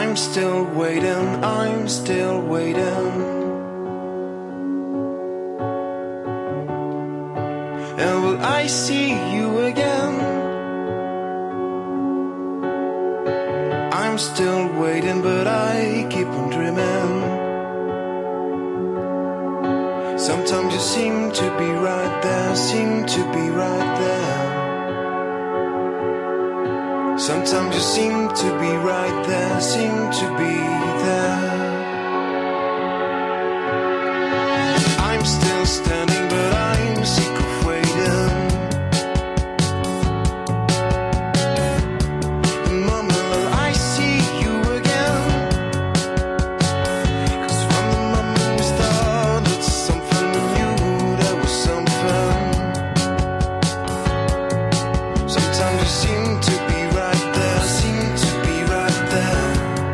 I'm still waiting, I'm still waiting. And will I see you again? I'm still waiting, but I keep on dreaming. Sometimes you seem to be right there, seem to be right there. Sometimes you seem to be right there, seem to be there. I'm still standing, but I'm sick of waiting. And mama, will I see you again? 'Cause from the moment we started, something new, there was something. Sometimes you seem to be right there, seem to be right there.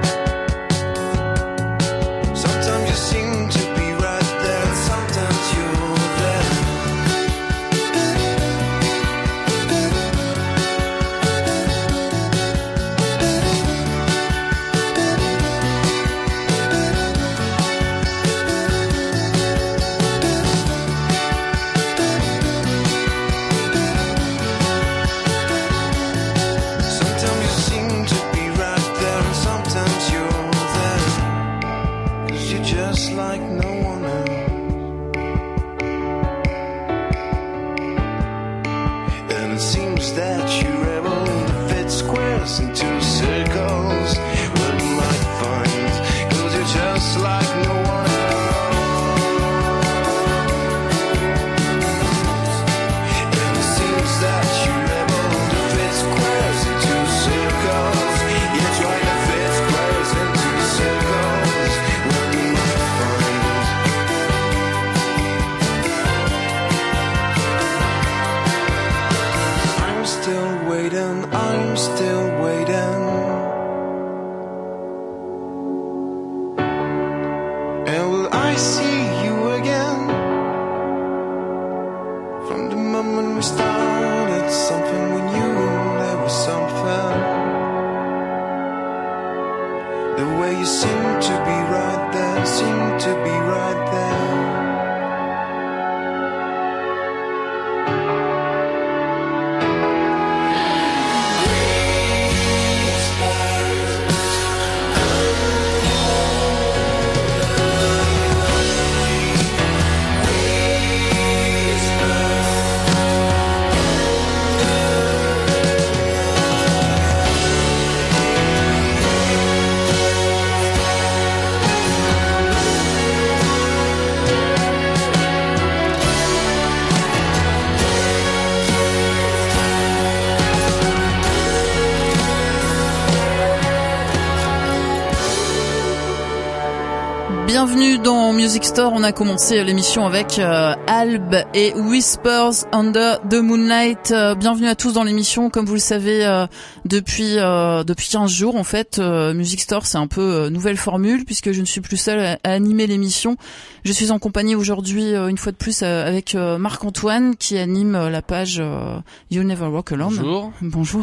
Sometimes you seem to be right there, and sometimes you're there. Sometimes you seem to be right there, and sometimes you're there. 'Cause you're just like no one else. And it seems that you're able to fit squares into circles. What you might find, 'cause you're just like no one else. And it seems that you're able to fit squares into circles. You try to fit squares into circles. What you might find. I'm still waiting, I'm still waiting. And will I see you again? From the moment we started, something we knew, there was something. The way you seem to be right there, seem to be right there. Bienvenue dans Music Store. On a commencé l'émission avec Alb et Whispers Under the Moonlight. Bienvenue à tous dans l'émission. Comme vous le savez, depuis 15 jours, en fait, Music Store, c'est un peu nouvelle formule puisque je ne suis plus seule à animer l'émission. Je suis en compagnie aujourd'hui, une fois de plus, avec Marc-Antoine qui anime la page You'll Never Walk Alone. Bonjour. Bonjour.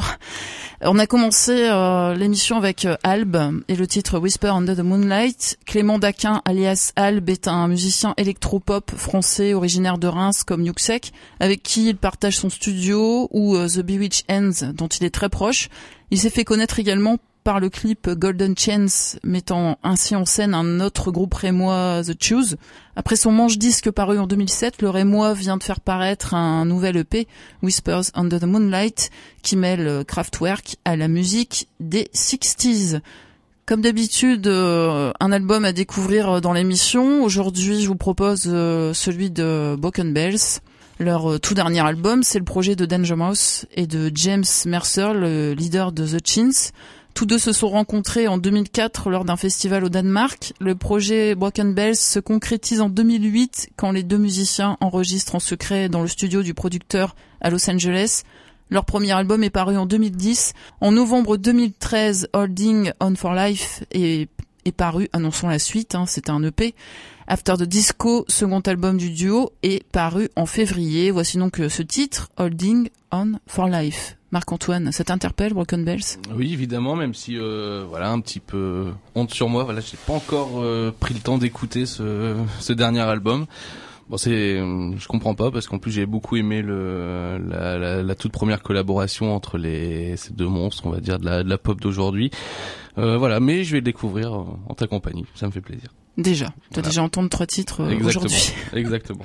On a commencé l'émission avec Alb et le titre Whisper Under the Moonlight. Clément Daquin, alias Alb, est un musicien électropop français originaire de Reims comme Yuxek, avec qui il partage son studio, ou The Bewitched Hands, dont il est très proche. Il s'est fait connaître également par le clip Golden Chance, mettant ainsi en scène un autre groupe rémois, The Choose. Après son manche-disque paru en 2007, le rémois vient de faire paraître un nouvel EP, Whispers Under the Moonlight, qui mêle Kraftwerk à la musique des 60s. Comme d'habitude, un album à découvrir dans l'émission. Aujourd'hui, je vous propose celui de Broken Bells. Leur tout dernier album, c'est le projet de Danger Mouse et de James Mercer, le leader de The Chins. Tous deux se sont rencontrés en 2004 lors d'un festival au Danemark. Le projet Broken Bells se concrétise en 2008 quand les deux musiciens enregistrent en secret dans le studio du producteur à Los Angeles. Leur premier album est paru en 2010. En novembre 2013, Holding On for Life est paru, annonçons la suite, c'est un EP. After the Disco, second album du duo, est paru en février. Voici donc ce titre, Holding On for Life. Marc-Antoine, ça t'interpelle, Broken Bells? Oui, évidemment, même si voilà, un petit peu honte sur moi. Voilà, j'ai pas encore pris le temps d'écouter ce dernier album. Bon, je comprends pas parce qu'en plus j'ai beaucoup aimé la toute première collaboration entre ces deux monstres, on va dire de la pop d'aujourd'hui. Voilà, mais je vais le découvrir en ta compagnie. Ça me fait plaisir. Déjà, t'as Voilà. déjà entendu 3 titres aujourd'hui. Exactement.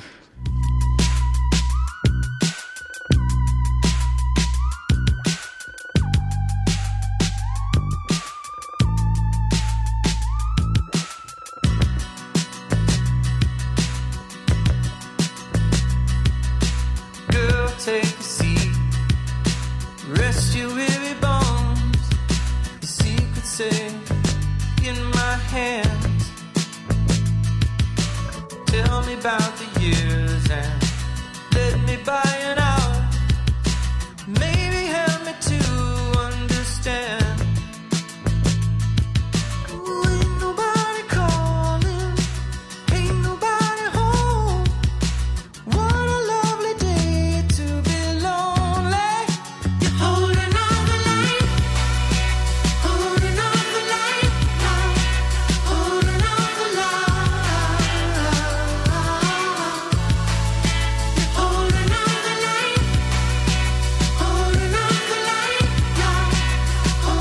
Girl, take a seat. Rest your weary bones. The secret safe in my hands. Tell me about the years and let me buy an hour. Maybe help me to understand. Ooh, ain't nobody calling, ain't nobody home. What a lovely day to be lonely. You're holding on the line, holding on the line now, holding on the line. You're holding on the line, holding on the line now, holding on the line.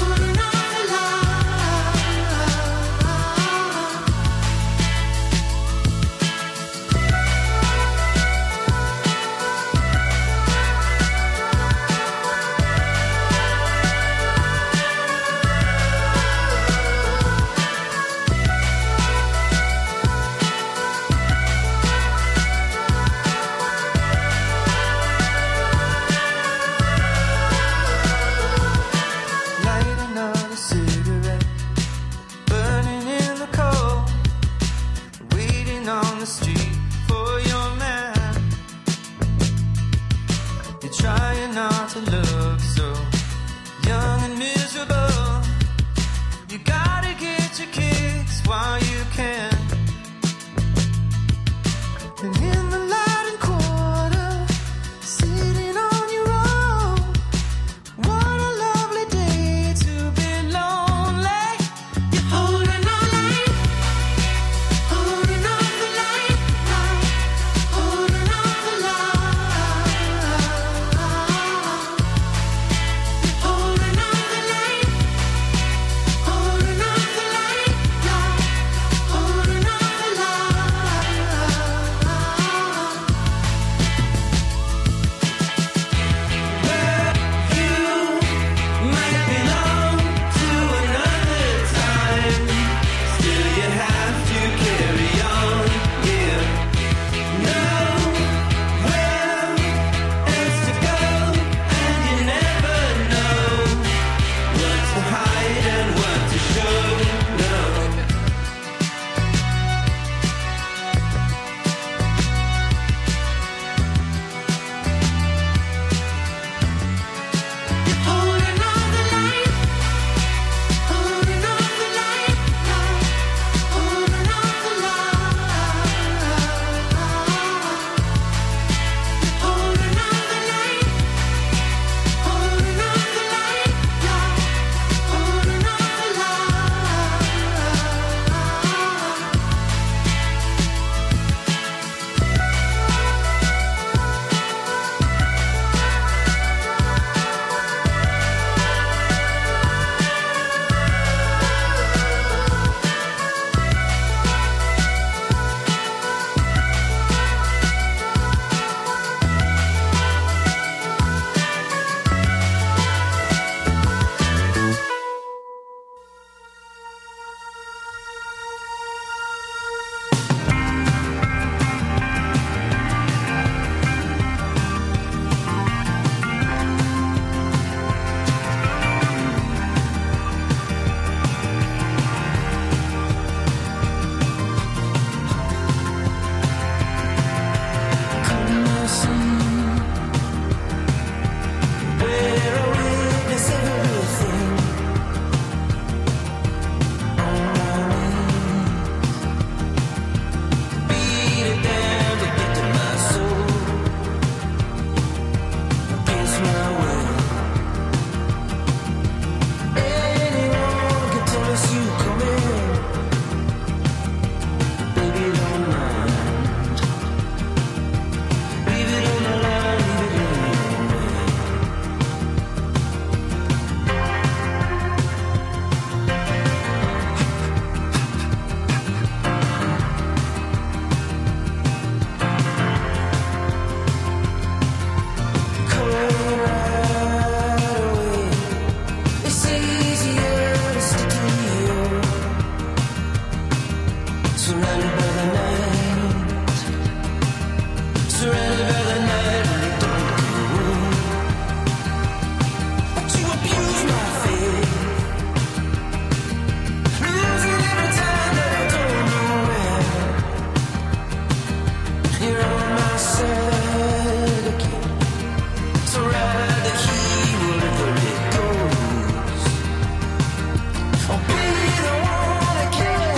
Surrounded by the night, surrounded by the night when you don't know. But you abuse my faith, losing every time that I don't know where. You're on my side again, so ride the heat wherever it goes. I'll be the one that can.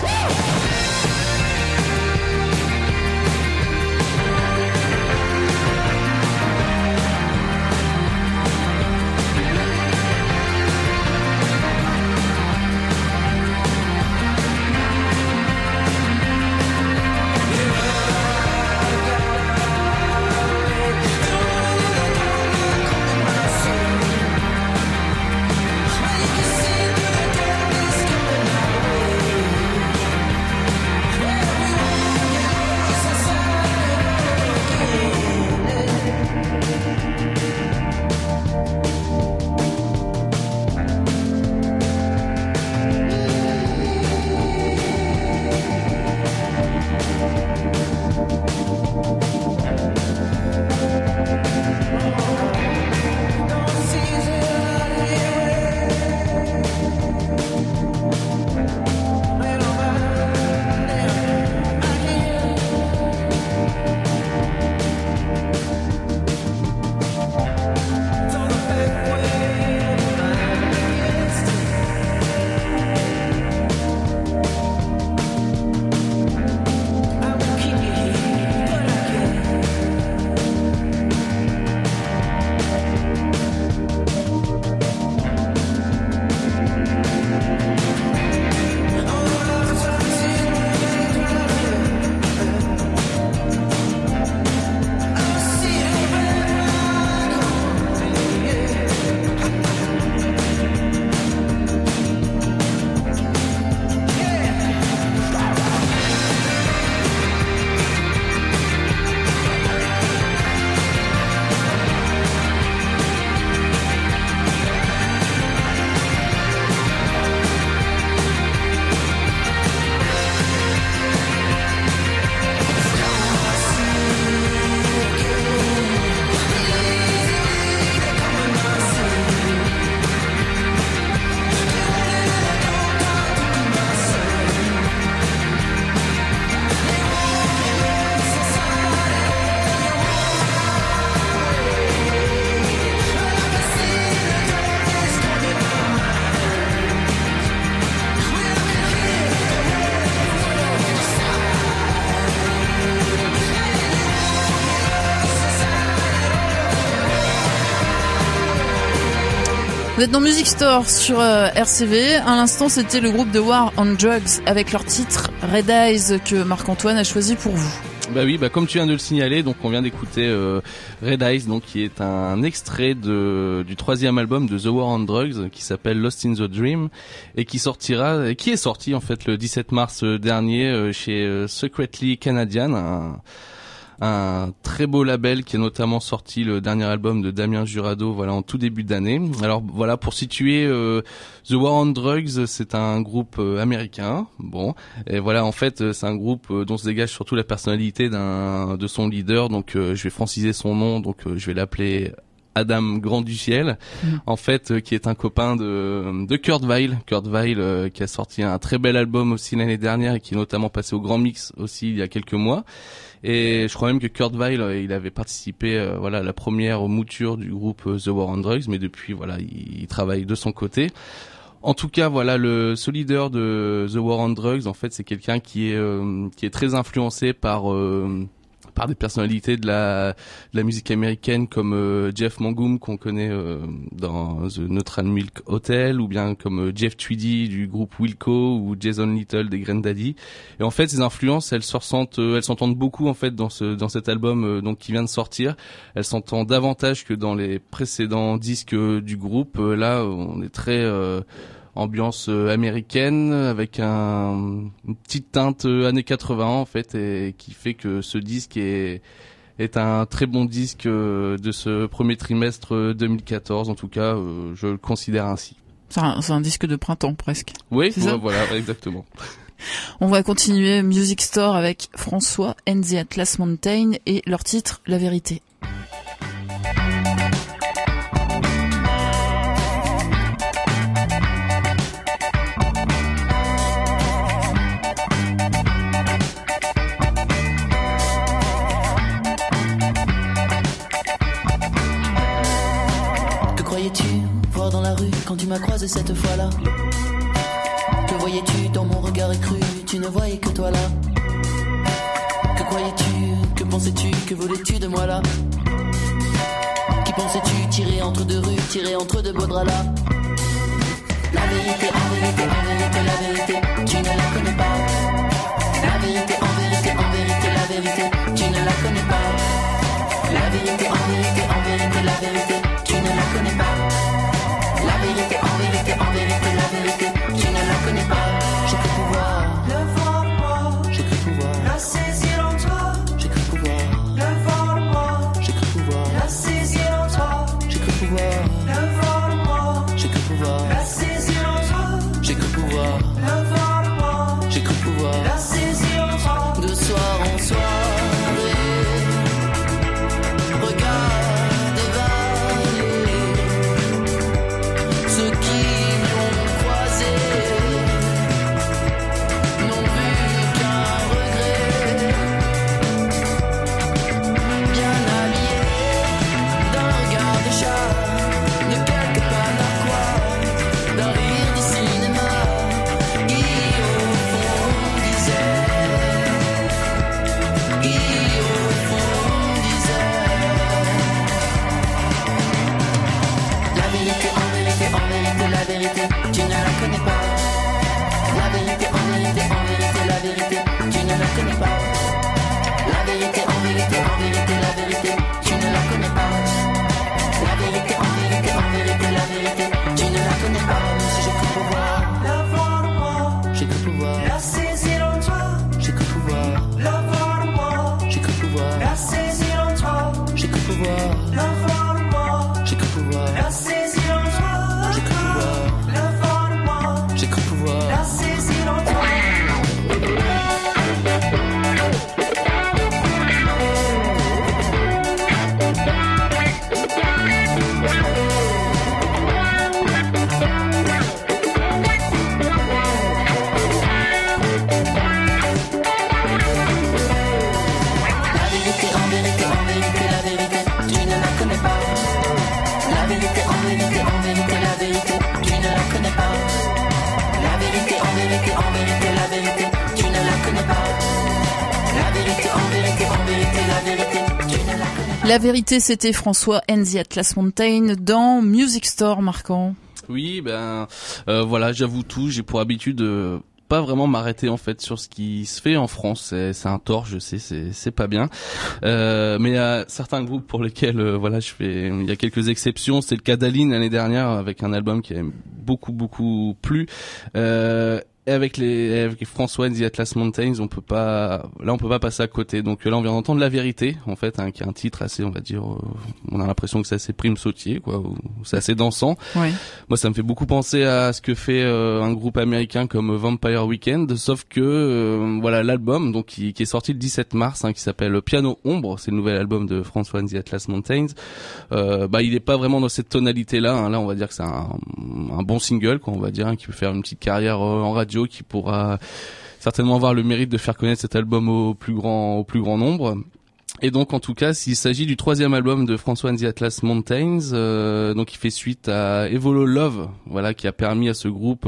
Vous êtes dans Music Store sur RCV. À l'instant, c'était le groupe The War on Drugs avec leur titre Red Eyes que Marc-Antoine a choisi pour vous. Bah oui, comme tu viens de le signaler, donc on vient d'écouter Red Eyes, donc qui est un extrait du 3e album de The War on Drugs qui s'appelle Lost in the Dream et qui est sorti en fait le 17 mars dernier chez Secretly Canadian, un très beau label qui a notamment sorti le dernier album de Damien Jurado, voilà, en tout début d'année. Alors voilà, pour situer The War on Drugs, c'est un groupe américain. Bon, et voilà, en fait, c'est un groupe dont se dégage surtout la personnalité de son leader. Donc, je vais franciser son nom. Donc, je vais l'appeler Adam Grand du Ciel, en fait, qui est un copain de Kurt Weill. Kurt Weill, qui a sorti un très bel album aussi l'année dernière et qui est notamment passé au Grand Mix aussi il y a quelques mois. Et je crois même que Kurt Weill, il avait participé, à la première mouture du groupe The War on Drugs, mais depuis, voilà, il travaille de son côté. En tout cas, voilà, ce leader de The War on Drugs, en fait, c'est quelqu'un qui est très influencé par des personnalités de la musique américaine comme Jeff Mangum qu'on connaît dans The Neutral Milk Hotel, ou bien comme Jeff Tweedy du groupe Wilco, ou Jason Little des Grandaddy. Et en fait, ces influences, elles s'entendent beaucoup en fait dans cet album donc qui vient de sortir. Elles s'entendent davantage que dans les précédents disques du groupe. Là, on est très ambiance américaine avec une petite teinte années 80 en fait, et qui fait que ce disque est un très bon disque de ce premier trimestre 2014. En tout cas, je le considère ainsi. C'est un disque de printemps presque. Oui, c'est ça. Voilà, exactement. On va continuer Music Store avec François and the Atlas Mountain et leur titre La Vérité. Que croyais-tu voir dans la rue quand tu m'as croisé cette fois-là? Que voyais-tu dans mon regard écru? Tu ne voyais que toi là. Que croyais-tu? Que pensais-tu? Que voulais-tu de moi là? Qui pensais-tu tirer entre deux rues, tirer entre deux beaux draps là? La vérité, en vérité, en vérité, la vérité, tu ne la connais pas. La vérité, en vérité, en vérité, la vérité, tu ne la connais pas. La vérité, en vérité, en vérité, la vérité, tu ne la connais pas. La vérité, en vérité, en vérité, la vérité, tu ne la connais pas. J'ai cru pouvoir le voir en moi, j'ai cru pouvoir la saisir en toi, j'ai cru pouvoir le voir en moi, j'ai cru pouvoir la saisir en toi, j'ai cru pouvoir le voir en moi, j'ai cru pouvoir la saisir en toi, j'ai cru pouvoir le voir en moi, j'ai cru pouvoir la saisir en toi. De soir en soirée, regarde valer ceux qui m'ont croisé n'ont vu qu'un regret. Bien habillé d'un regard de chat, de quelques pas narquois, d'un rire de cinéma, qui au fond disait, qui au fond disait. La vérité, en vérité, en vérité, la vérité, tu ne la connais pas. La vérité, en vérité, en vérité, la vérité, tu ne la connais pas. La vérité, en vérité, en vérité, la vérité, tu ne la connais pas. La vérité, en vérité, en vérité, la vérité, tu ne la connais pas. Si j'ai cru pouvoir la voir en moi, j'ai cru pouvoir la saisir en toi, j'ai cru pouvoir la voir en moi, j'ai cru pouvoir la saisir en toi, j'ai cru pouvoir la voir en moi, j'ai cru pouvoir la saisir en toi, j'ai cru pouvoir la voir en moi, j'ai cru pouvoir la saisir en toi. La vérité, en vérité, en vérité, la vérité, tu ne la connais pas. La vérité, en vérité, en vérité, la vérité, tu ne la connais pas. La vérité, en vérité, en vérité, la vérité, tu ne la connais pas. La vérité, en vérité, en vérité, la vérité, tu ne la connais pas. La Vérité, c'était François and the Atlas Mountain dans Music Store, Marquant. Oui, voilà, j'avoue tout. J'ai pour habitude de pas vraiment m'arrêter en fait sur ce qui se fait en France. C'est un tort, je sais, c'est pas bien. Mais il y a certains groupes pour lesquels il y a quelques exceptions. C'est le cas d'Aline l'année dernière avec un album qui a beaucoup plu. Et avec François and the Atlas Mountains, on peut pas passer à côté. Donc là, on vient d'entendre La Vérité, en fait, qui est un titre assez, on va dire, on a l'impression que c'est assez prime sautier, quoi, ou c'est assez dansant. Ouais. Moi, ça me fait beaucoup penser à ce que fait un groupe américain comme Vampire Weekend, sauf que l'album, donc qui est sorti le 17 mars, qui s'appelle Piano Ombre, c'est le nouvel album de François and the Atlas Mountains. Il est pas vraiment dans cette tonalité-là. Là, on va dire que c'est un bon single, quoi, on va dire, qui peut faire une petite carrière en radio, qui pourra certainement avoir le mérite de faire connaître cet album au plus grand nombre. Et donc en tout cas, s'il s'agit du 3e album de François and the Atlas Mountains, donc il fait suite à Evolo Love, qui a permis à ce groupe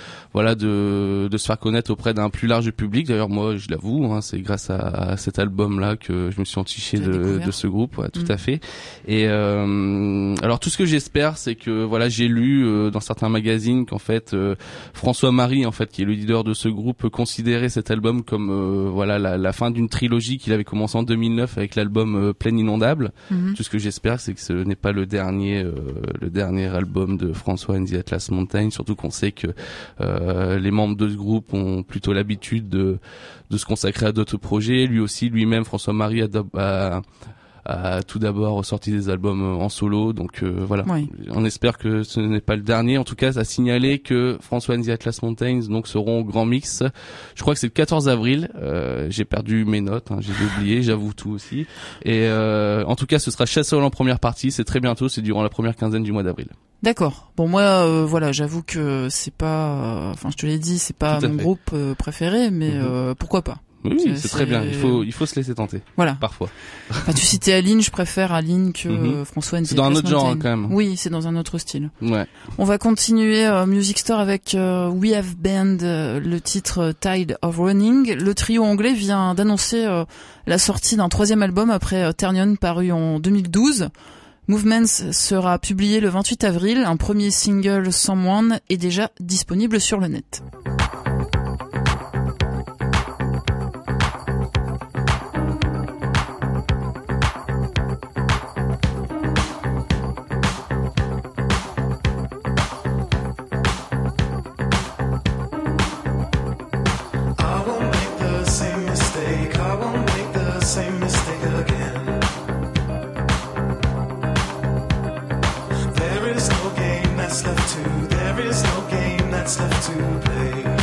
de se faire connaître auprès d'un plus large public. D'ailleurs moi je l'avoue, c'est grâce à cet album là que je me suis entiché de ce groupe, tout à fait. Et alors tout ce que j'espère, c'est que j'ai lu dans certains magazines qu'en fait François Marie, en fait, qui est le leader de ce groupe, considérait cet album comme la fin d'une trilogie qu'il avait commencé en 2009 avec l'album Plaine Inondable. Tout ce que j'espère, c'est que ce n'est pas le dernier album de François and the Atlas Mountains, surtout qu'on sait que les membres de ce groupe ont plutôt l'habitude de se consacrer à d'autres projets. Lui-même, François Marie, a tout d'abord sorti des albums en solo, donc voilà. Oui. On espère que ce n'est pas le dernier. En tout cas, à signaler que François and the Atlas Mountains donc seront au Grand Mix. Je crois que c'est le 14 avril. J'ai perdu mes notes, j'ai oublié, j'avoue tout aussi. Et en tout cas, ce sera Chassol en première partie. C'est très bientôt, c'est durant la première quinzaine du mois d'avril. D'accord. Bon, moi, voilà, j'avoue que c'est pas, enfin, je te l'ai dit, c'est pas mon groupe préféré, mais pourquoi pas. Oui, c'est très bien. Il faut se laisser tenter. Voilà. Parfois. Enfin, tu citais Aline, je préfère Aline que François and the C'est dans un autre Atlas genre, Mountains. quand même. Oui, c'est dans un autre style. Ouais. On va continuer Music Store avec We Have Band, le titre Tide of Running. Le trio anglais vient d'annoncer la sortie d'un 3e album après Ternion paru en 2012. Movements sera publié le 28 avril. Un premier single, Someone, est déjà disponible sur le net. There is no game that's left to play.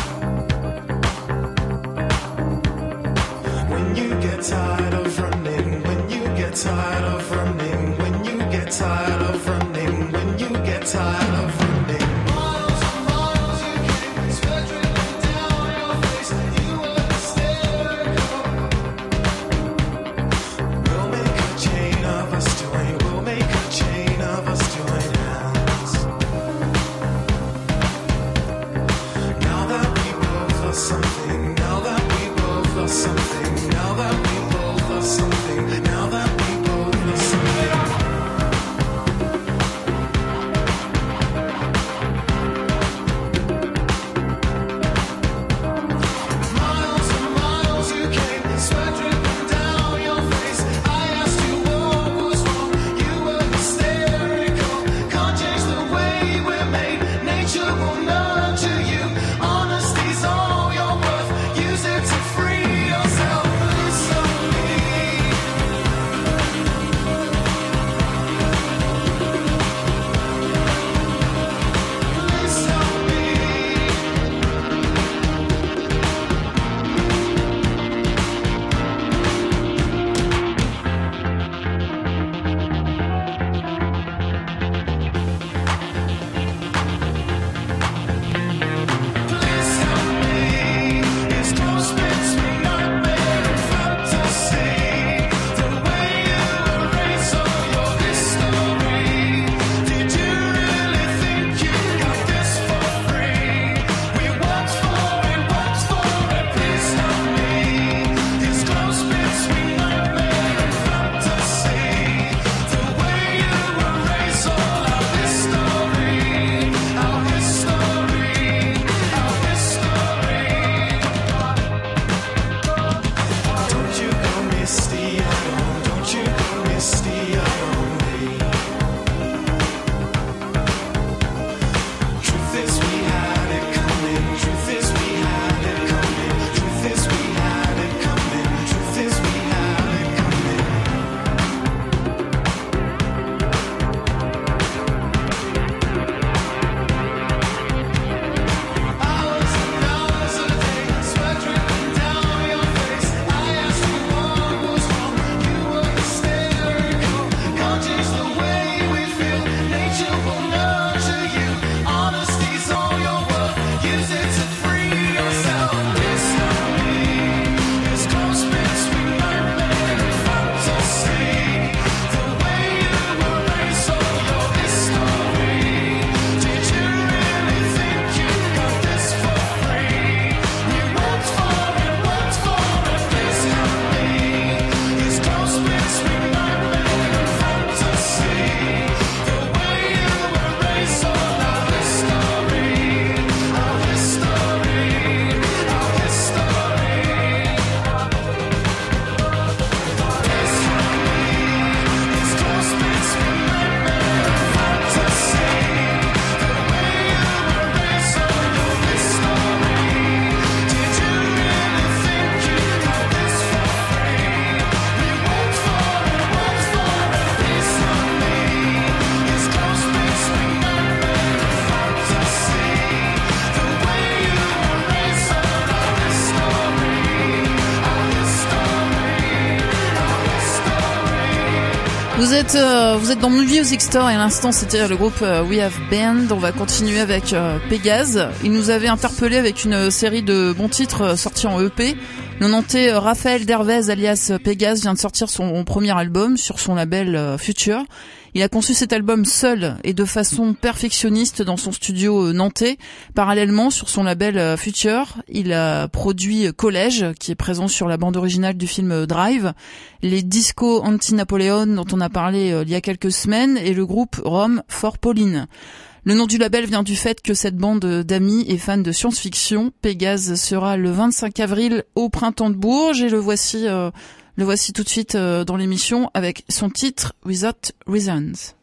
Vous êtes dans Music Store et à l'instant c'était le groupe We Have Band. On va continuer avec Pégase. Il nous avait interpellé avec une série de bons titres sortis en EP. Le Nantais Raphaël Dervez alias Pégase vient de sortir son premier album sur son label Future. Il a conçu cet album seul et de façon perfectionniste dans son studio nantais. Parallèlement, sur son label Future, il a produit Collège, qui est présent sur la bande originale du film Drive, les Disco Anti-Napoléon dont on a parlé il y a quelques semaines, et le groupe Rome for Pauline. Le nom du label vient du fait que cette bande d'amis est fan de science-fiction. Pégase sera le 25 avril au Printemps de Bourges et le voici tout de suite dans l'émission avec son titre Without Reasons.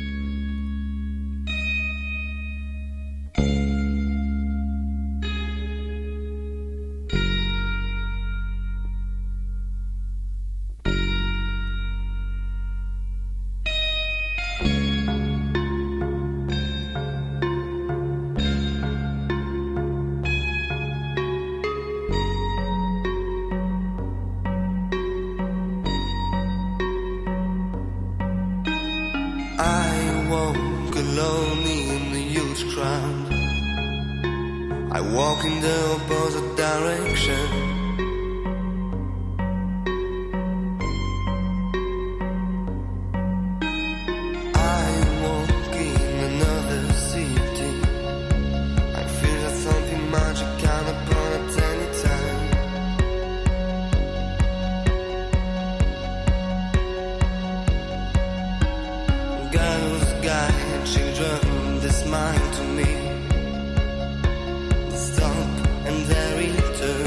I walk in the opposite direction. I walk in another city. I feel that something magic can happen at any time. Girls, guys, and children, they smile to me. And they return.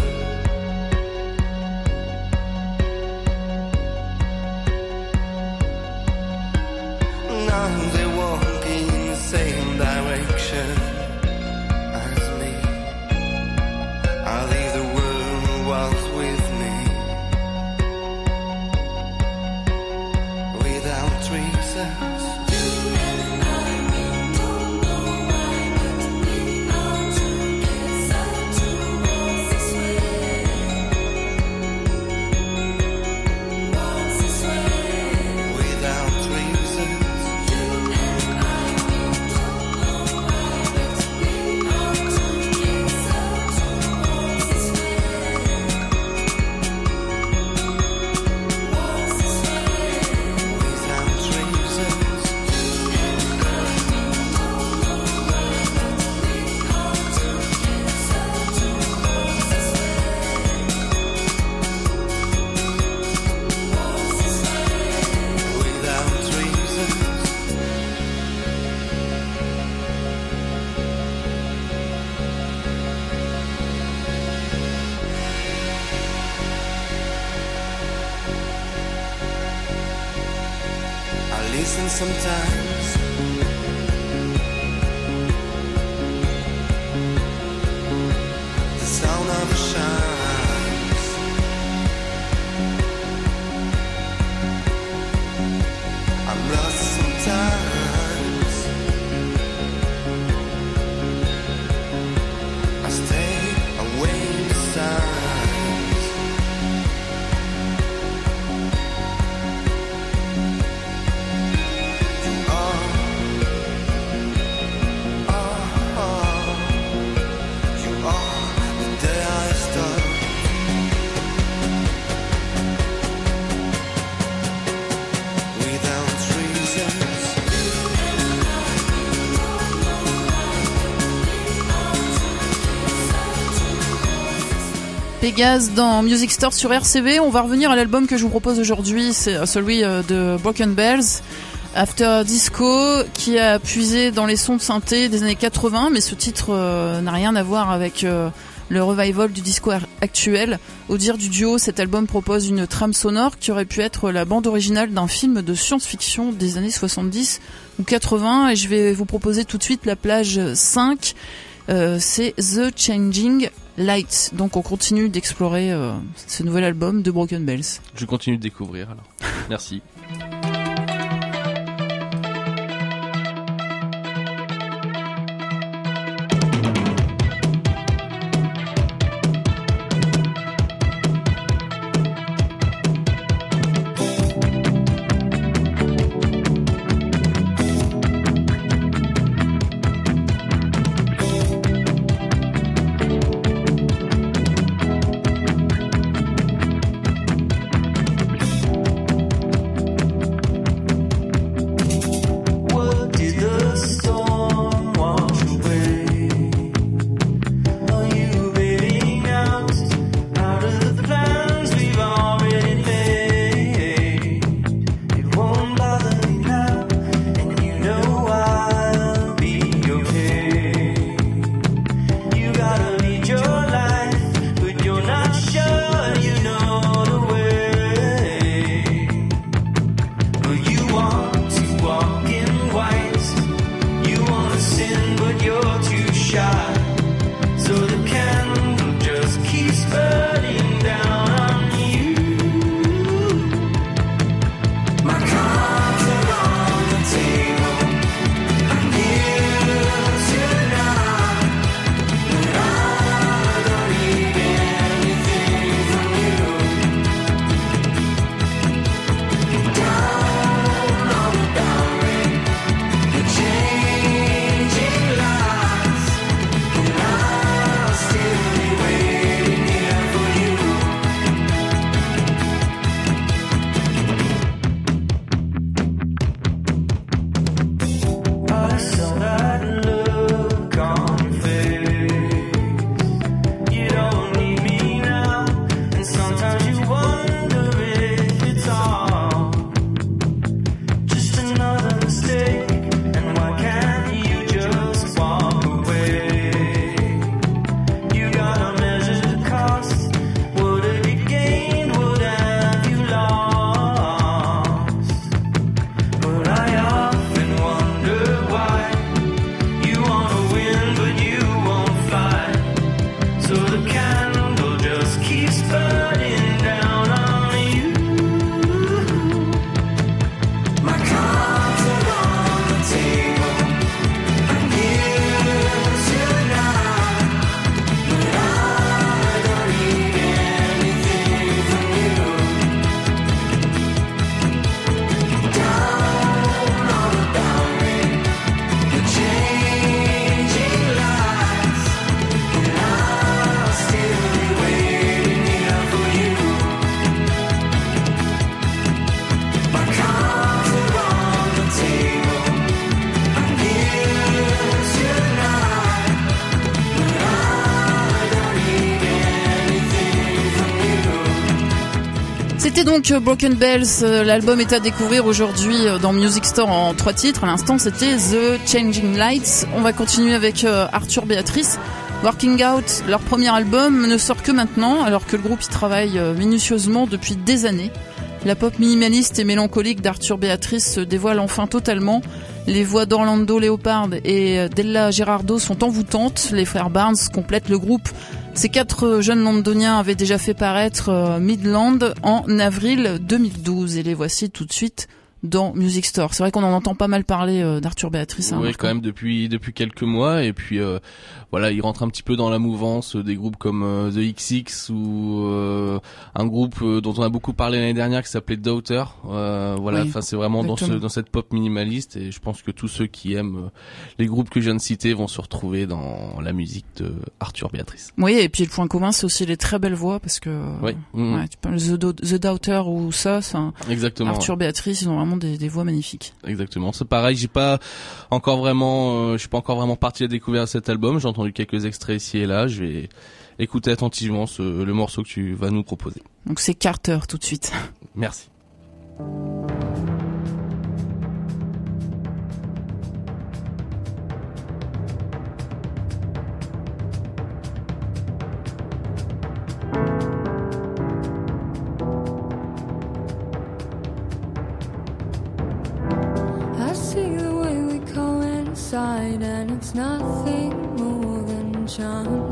Now they walk in the same direction as me. I leave the world walks with me without reasons. Listen sometimes. The sound of the chimes. I'm lost sometimes. I stay away in the signs. Pégase dans Music Store sur RCV. On va revenir à l'album que je vous propose aujourd'hui, c'est celui de Broken Bells, After Disco, qui a puisé dans les sons de synthé des années 80, mais ce titre n'a rien à voir avec le revival du disco actuel. Au dire du duo, cet album propose une trame sonore qui aurait pu être la bande originale d'un film de science-fiction des années 70 ou 80, et je vais vous proposer tout de suite la plage 5, c'est The Changing Lights. Donc on continue d'explorer ce nouvel album de Broken Bells. Je continue de découvrir alors. Merci. C'était donc Broken Bells, l'album est à découvrir aujourd'hui dans Music Store en 3 titres. À l'instant, c'était The Changing Lights. On va continuer avec Arthur Béatrice. Working Out, leur premier album, ne sort que maintenant, alors que le groupe y travaille minutieusement depuis des années. La pop minimaliste et mélancolique d'Arthur Béatrice se dévoile enfin totalement. Les voix d'Orlando Leopard et Della Gerardo sont envoûtantes. Les frères Barnes complètent le groupe. Ces 4 jeunes londoniens avaient déjà fait paraître Midland en avril 2012 et les voici tout de suite dans Music Store. C'est vrai qu'on en entend pas mal parler d'Arthur Béatrice. Oui, quand même depuis quelques mois, et puis voilà, il rentre un petit peu dans la mouvance des groupes comme The XX ou un groupe dont on a beaucoup parlé l'année dernière qui s'appelait Daughter. Voilà, enfin c'est vraiment dans cette pop minimaliste, et je pense que tous ceux qui aiment les groupes que je viens de citer vont se retrouver dans la musique de Arthur Béatrice. Oui, et puis le point commun, c'est aussi les très belles voix, parce que oui. Ouais, tu parles The Daughter ou ça, exactement. Arthur Béatrice, ils ont vraiment des voix magnifiques. Exactement, c'est pareil, je suis pas encore vraiment parti à découvrir cet album, j'ai entendu quelques extraits ici et là, je vais écouter attentivement le morceau que tu vas nous proposer. Donc c'est Carter tout de suite. Merci. And it's nothing more than chance.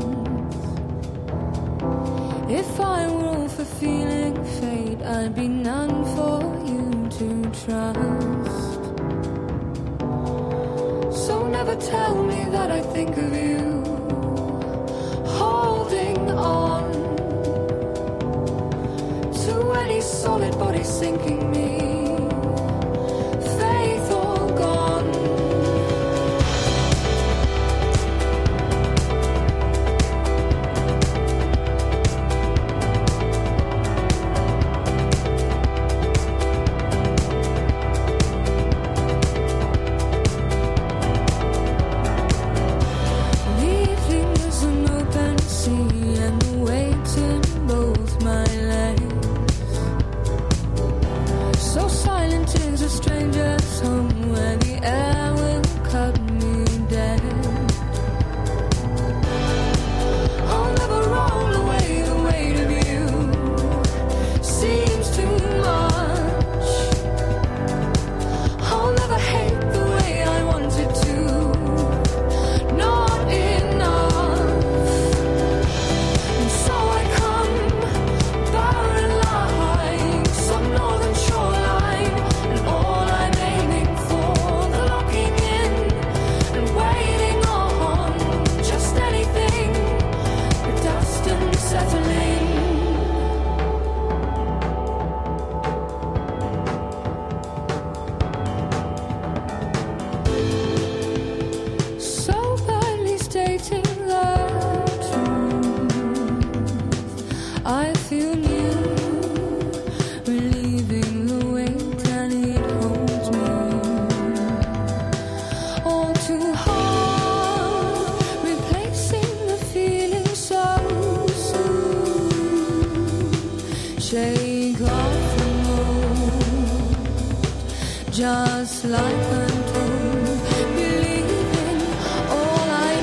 If I were all for feeling fate, I'd be none for you to trust. So never tell me that I think of you holding on to any solid body sinking me. Just like I'm told, believe in all I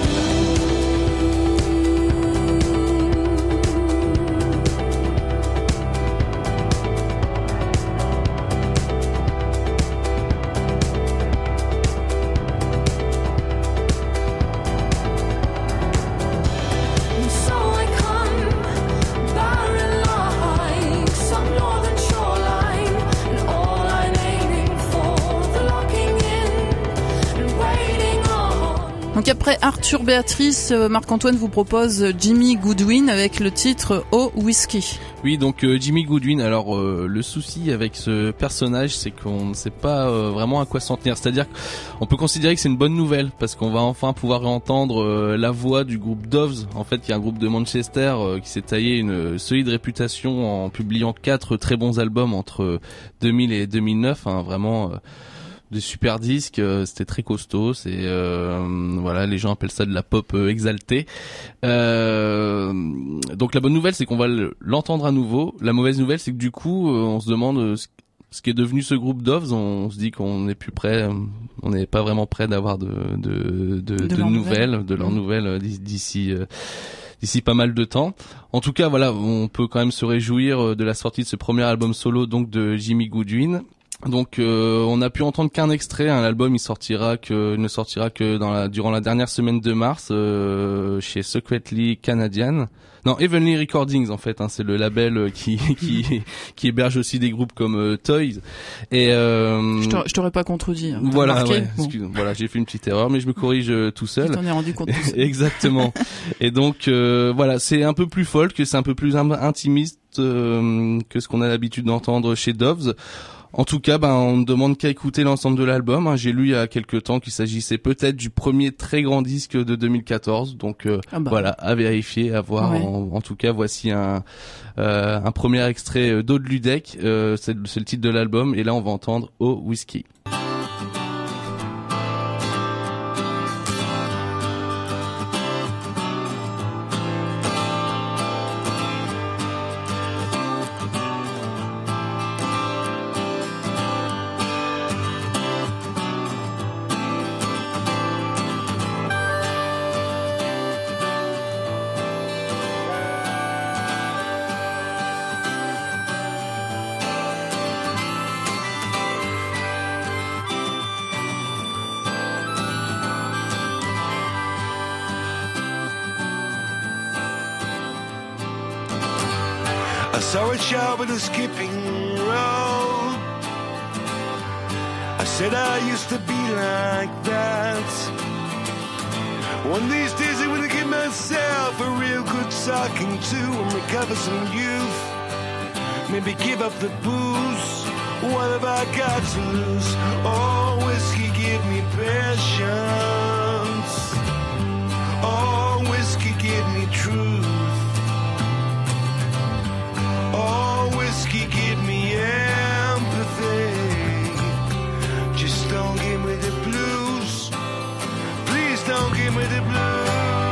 And so I come, barren like some northern shoreline, and all I'm aiming for, the locking in and waiting on. Donc après Arthur Béatrice, Marc-Antoine vous propose Jimmy Goodwin avec le titre Oh Whiskey. Oui, donc Jimmy Goodwin, alors le souci avec ce personnage, c'est qu'on ne sait pas vraiment à quoi s'en tenir. C'est-à-dire qu'on peut considérer que c'est une bonne nouvelle, parce qu'on va enfin pouvoir entendre la voix du groupe Doves, en fait, qui est un groupe de Manchester qui s'est taillé une solide réputation en publiant 4 très bons albums entre 2000 et 2009, hein, vraiment des super disques, c'était très costaud, c'est voilà, les gens appellent ça de la pop exaltée. Donc la bonne nouvelle c'est qu'on va l'entendre à nouveau. La mauvaise nouvelle c'est que du coup on se demande ce qui est devenu ce groupe Doves. On se dit qu'on n'est plus prêt, on n'est pas vraiment prêt d'avoir de nouvelles, de leurs nouvelles d'ici pas mal de temps. En tout cas, voilà, on peut quand même se réjouir de la sortie de ce premier album solo, donc de Jimmy Goodwin. Donc, on n'a pu entendre qu'un extrait. L'album, il ne sortira que durant la dernière semaine de mars chez Secretly Canadian. Non, Heavenly Recordings en fait, c'est le label qui héberge aussi des groupes comme Toys. Et je t'aurais pas contredit. Voilà, marqué, ouais, bon. Voilà, j'ai fait une petite erreur, mais je me corrige tout seul. Tu t'en es rendu compte. Exactement. Et donc voilà, c'est un peu plus folk, c'est un peu plus intimiste que ce qu'on a l'habitude d'entendre chez Doves. En tout cas, on ne demande qu'à écouter l'ensemble de l'album. J'ai lu il y a quelques temps qu'il s'agissait peut-être du premier très grand disque de 2014. Donc voilà, à vérifier, à voir. Ouais. En tout cas, voici un premier extrait d'Aude Ludec. C'est le titre de l'album. Et là, on va entendre Oh Whiskey. I saw a child with a skipping rope. I said I used to be like that. One of these days I'm gonna give myself a real good sucking too and recover some youth. Maybe give up the booze. What have I got to lose? Oh, whiskey, give me patience. Oh, whiskey, give me truth. Oh, whiskey, give me empathy. Just don't give me the blues. Please don't give me the blues.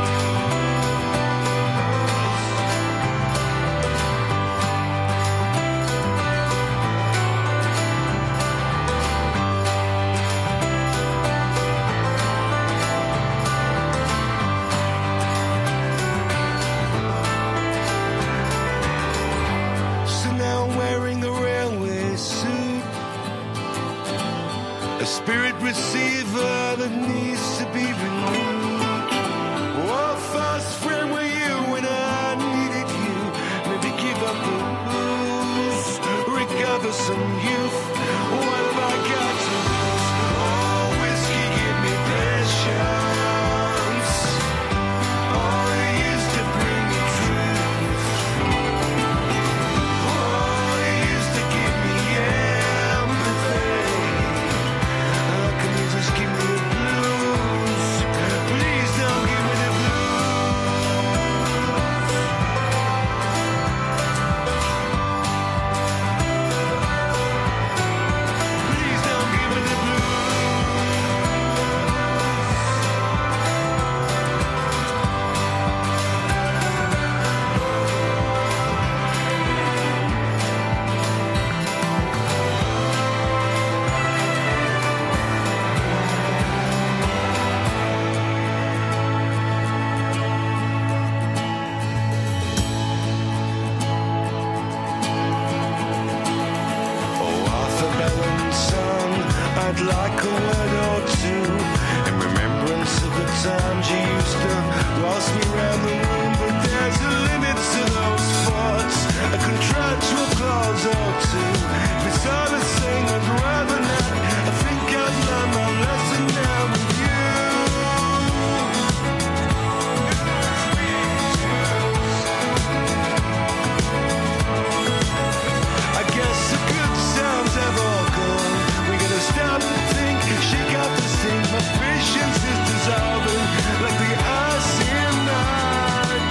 Spirit receiver that needs to be renewed. Oh, fast friend, were you when I needed you? Maybe give up the blues, recover some youth. What have I got to lose? Oh, whiskey, give me patience. Oh, it used to bring me truth. Oh, it used to give me empathy. Just give me the blues. Please don't give me the blues. Please don't give me the blues. I'd like a word or two in remembrance of the times you used to boss me around the room. But there's a limit to those thoughts, a contractual clause or two. If it's all the same, I'd rather not. I think I've learned my lesson now with you. I guess the good sounds have all gone. We gotta stop and think, shake out the sink. My patience is dissolving like the ice in my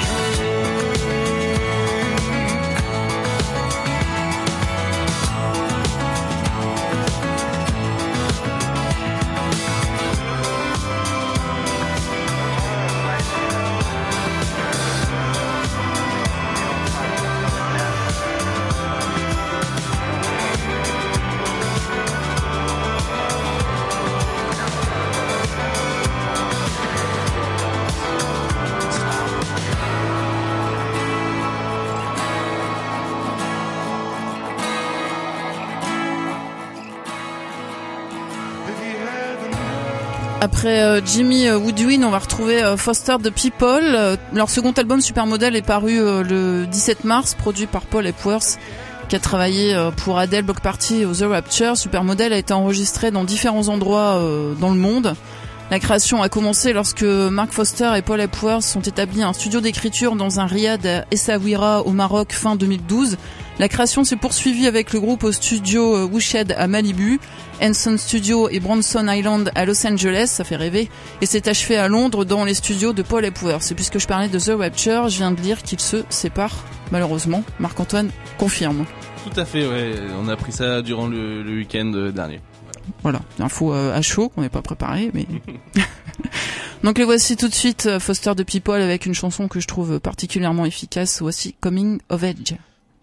Après Jimmy Woodwin, on va retrouver Foster the People. Leur second album Supermodel est paru le 17 mars, produit par Paul Epworth, qui a travaillé pour Adele, Bloc Party ou The Rapture. Supermodel a été enregistré dans différents endroits dans le monde. La création a commencé lorsque Mark Foster et Paul Epworth sont établis un studio d'écriture dans un riad à Essaouira au Maroc fin 2012. La création s'est poursuivie avec le groupe au studio Woodshed à Malibu, Henson Studio et Bronson Island à Los Angeles, ça fait rêver, et s'est achevé à Londres dans les studios de Paul Epworth. Et puisque je parlais de The Rapture, je viens de lire qu'ils se séparent, malheureusement. Marc-Antoine confirme. Tout à fait, ouais. On a appris ça durant le week-end dernier. Voilà, info à chaud qu'on n'est pas préparé, mais... Donc les voici tout de suite, Foster the People, avec une chanson que je trouve particulièrement efficace. Voici Coming of Age.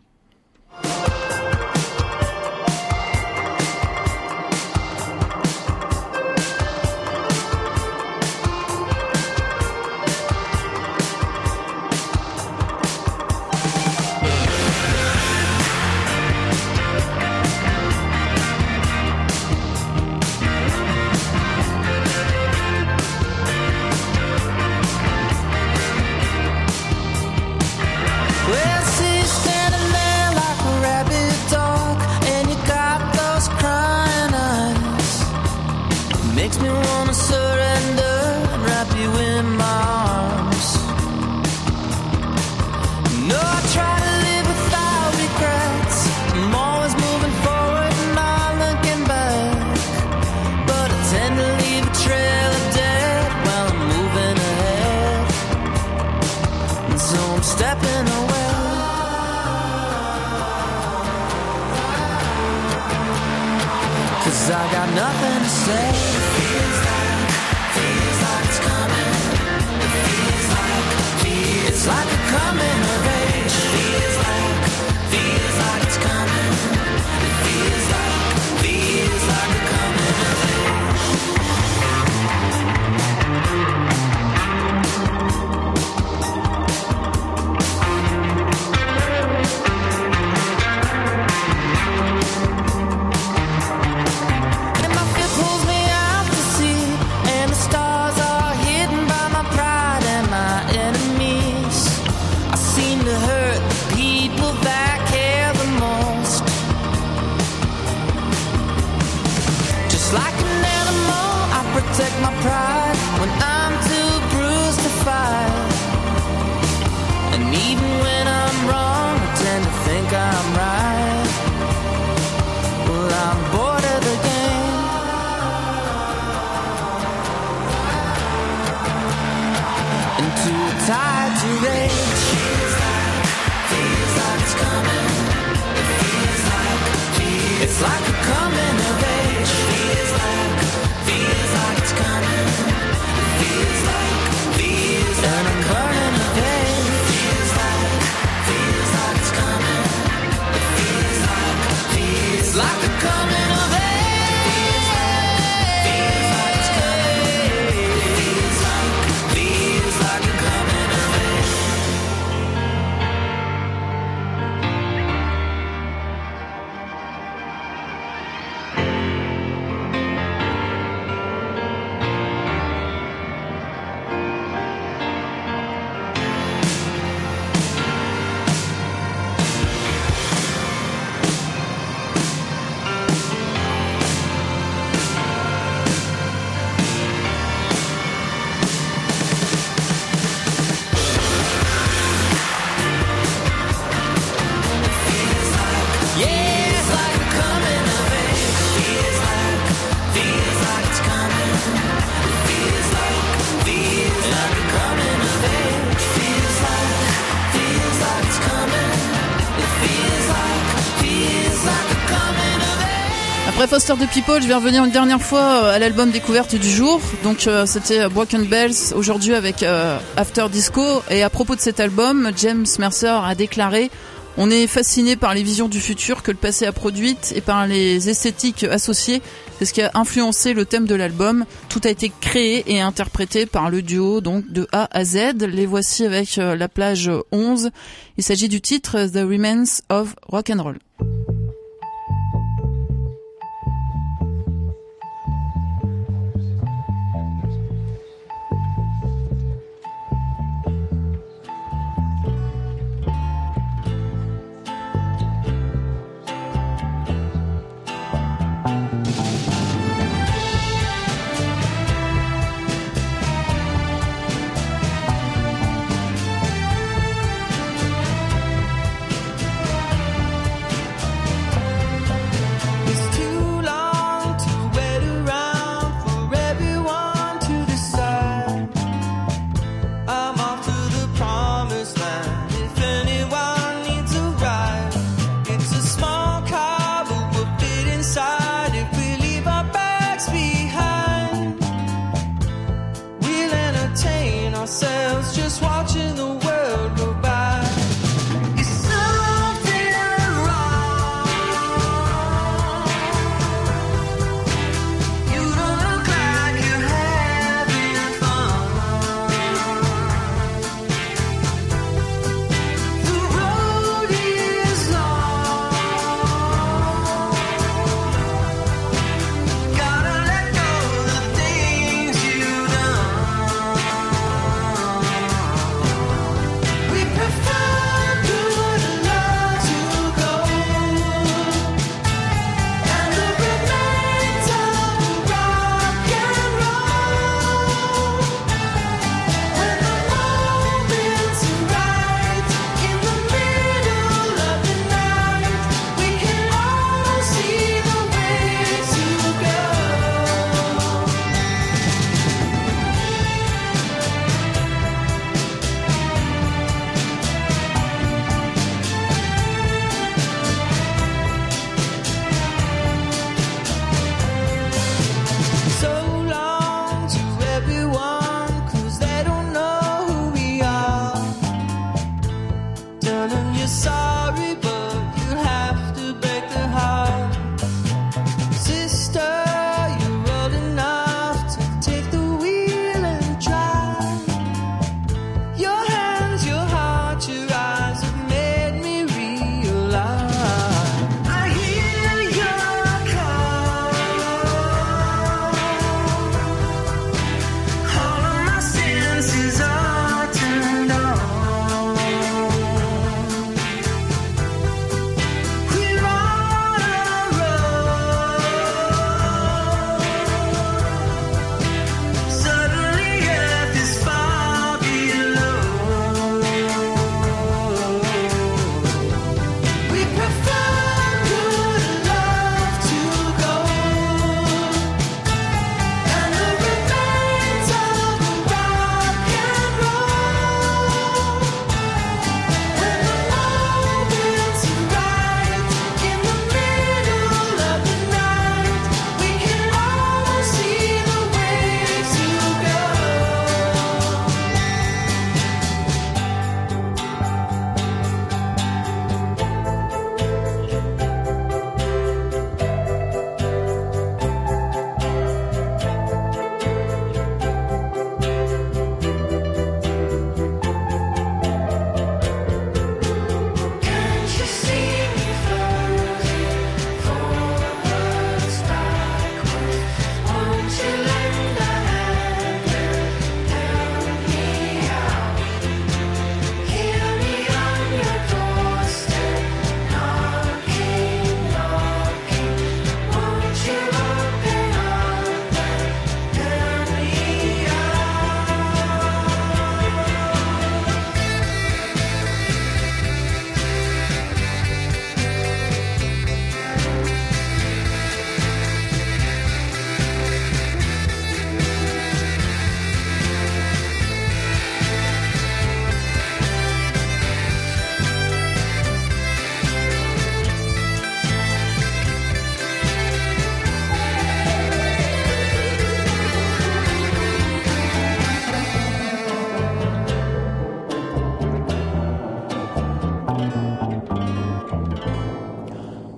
Well, see, standing there like a rabid dog, and you got those crying eyes. Makes me wanna surrender and wrap you in my arms. No, I try to live without regrets. I'm always moving forward and not looking back, but I tend to leave a trail of death while I'm moving ahead. And so I'm stepping away. 'Cause I got nothing to say. Feels like it's coming. It feels like a coming of age. Feels like it's coming. It feels like a coming of age. And my fear pulls me out to sea, and the stars are hidden by my pride and my enemies. I seem to hurt the people that care the most. Just like an animal, I protect my pride when I'm too bruised to fight. And even when I'm wrong, I tend to think I'm right. Well, I'm bored of the game, and too tired to rage. Feels like it's coming. It's like a coming of age. Feels like it's coming. And I'm burning of age. Feels like it's coming. It's like a coming of age. Feels like it's coming. Feels like a coming of age. Yeah, it's like a coming of age. Feels like it's coming. Feels like a coming of age. Feels like it's coming. It feels like a coming of age. Après Foster the People, je vais revenir une dernière fois à l'album découverte du jour. Donc c'était Broken Bells, aujourd'hui avec After Disco. Et à propos de cet album, James Mercer a déclaré: on est fasciné par les visions du futur que le passé a produites et par les esthétiques associées. C'est ce qui a influencé le thème de l'album. Tout a été créé et interprété par le duo, donc de A à Z. Les voici avec la plage 11. Il s'agit du titre The Remains of Rock'n'Roll.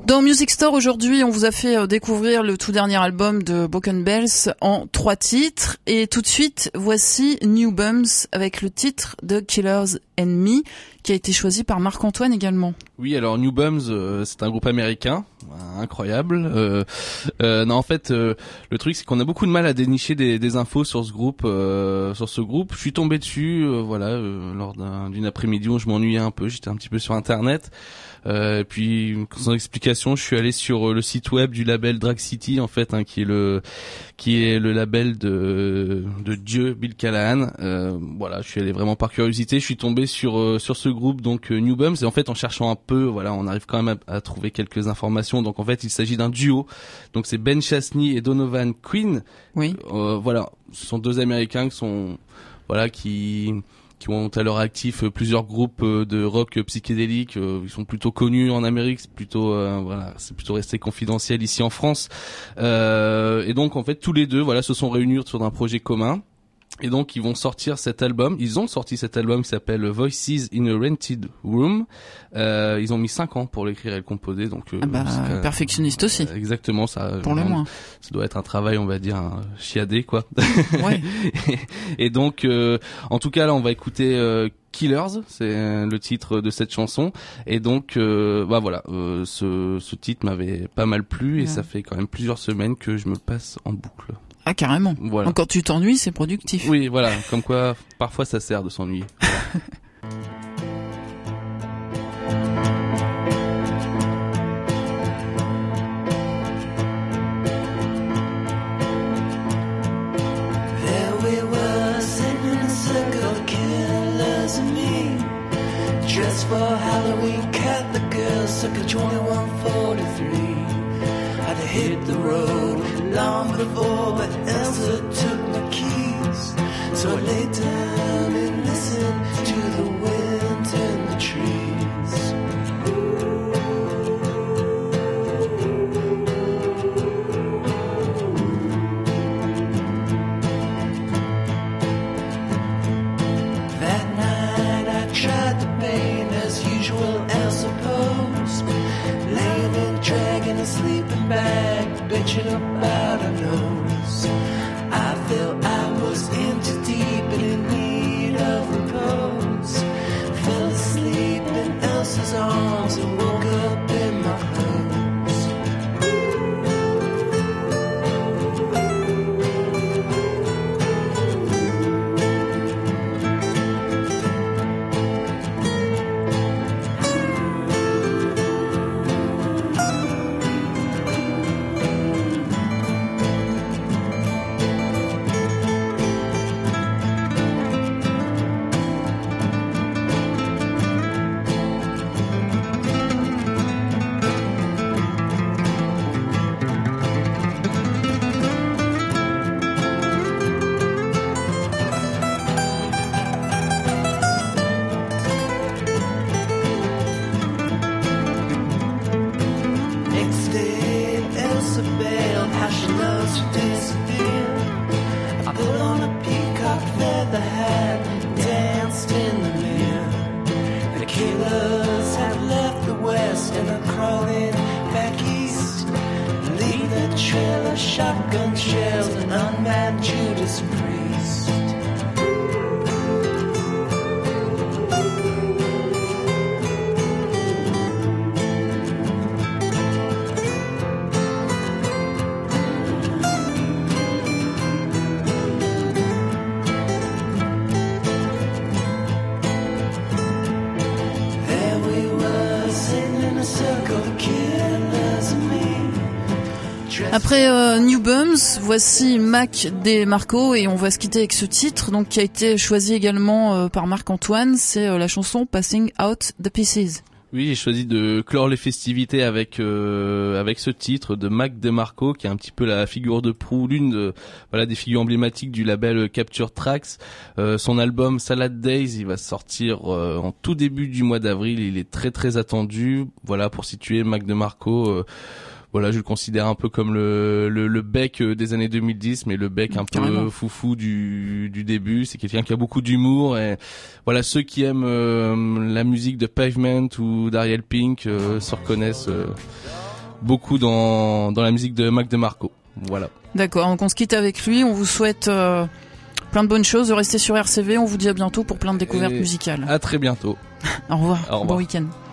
Dans Music Store aujourd'hui, on vous a fait découvrir le tout dernier album de Broken Bells en 3 titres. Et tout de suite, voici New Bums avec le titre de Killers and Me, qui a été choisi par Marc-Antoine également. Oui, alors New Bums, c'est un groupe américain, incroyable. Non, en fait, le truc c'est qu'on a beaucoup de mal à dénicher des infos sur ce groupe. Je suis tombé dessus, lors d'une après-midi où je m'ennuyais un peu. J'étais un petit peu sur Internet. Puis sans explication, je suis allé sur le site web du label Drag City, en fait, qui est le label de Dieu Bill Callahan. Je suis allé vraiment par curiosité. Je suis tombé sur ce groupe, donc New Bums, et en fait en cherchant un peu, on arrive quand même à trouver quelques informations. Donc en fait, il s'agit d'un duo. Donc c'est Ben Chasney et Donovan Quinn. Oui. Ce sont 2 Américains qui ont à leur actif plusieurs groupes de rock psychédélique. Ils sont plutôt connus en Amérique, c'est plutôt resté confidentiel ici en France. Et donc en fait tous les deux se sont réunis sur un projet commun. Et donc ils vont sortir cet album. Ils ont sorti cet album qui s'appelle Voices in a Rented Room. Ils ont mis 5 ans pour l'écrire et le composer. Donc perfectionniste aussi. Exactement, ça. Pour le moins. Ça doit être un travail, on va dire, chiadé quoi. Ouais. Et donc en tout cas là, on va écouter Killers, c'est le titre de cette chanson. Et donc ce titre m'avait pas mal plu et ça fait quand même plusieurs semaines que je me passe en boucle. Ah, carrément. Voilà. Donc, quand tu t'ennuies, c'est productif. Oui, voilà. Comme quoi, parfois, ça sert de s'ennuyer. Voilà. There we were, sitting in a circle, killers and me. Dressed for Halloween, cat the girls, circa 2143. I'd hit the road long before, but Elsa took my keys. So I lay down and listened to the wind and the trees. That night I tried the pain as usual, I suppose. Laying and dragging a sleeping bag, bitching about a nose. I felt I was in too deep and in need of repose. Fell asleep in Elsa's arms and woke up in my clothes. Shotgun shells and unmanned Judas Priest. There we were, sitting in a circle, the killers and me. Après New Bums, voici Mac DeMarco et on va se quitter avec ce titre donc qui a été choisi également par Marc-Antoine, c'est la chanson Passing Out the Pieces. Oui, j'ai choisi de clore les festivités avec ce titre de Mac DeMarco, qui est un petit peu la figure de proue, l'une des figures emblématiques du label Capture Tracks. Son album Salad Days, il va sortir en tout début du mois d'avril. Il est très très attendu. Voilà, pour situer Mac DeMarco. Je le considère un peu comme le Beck des années 2010, mais le Beck un peu foufou du début. C'est quelqu'un qui a beaucoup d'humour et voilà, ceux qui aiment la musique de Pavement ou d'Ariel Pink se reconnaissent beaucoup dans la musique de Mac DeMarco. Voilà. D'accord, donc on se quitte avec lui, on vous souhaite plein de bonnes choses, de rester sur RCV, on vous dit à bientôt pour plein de découvertes musicales. À très bientôt. Au revoir, Au revoir. bon week-end.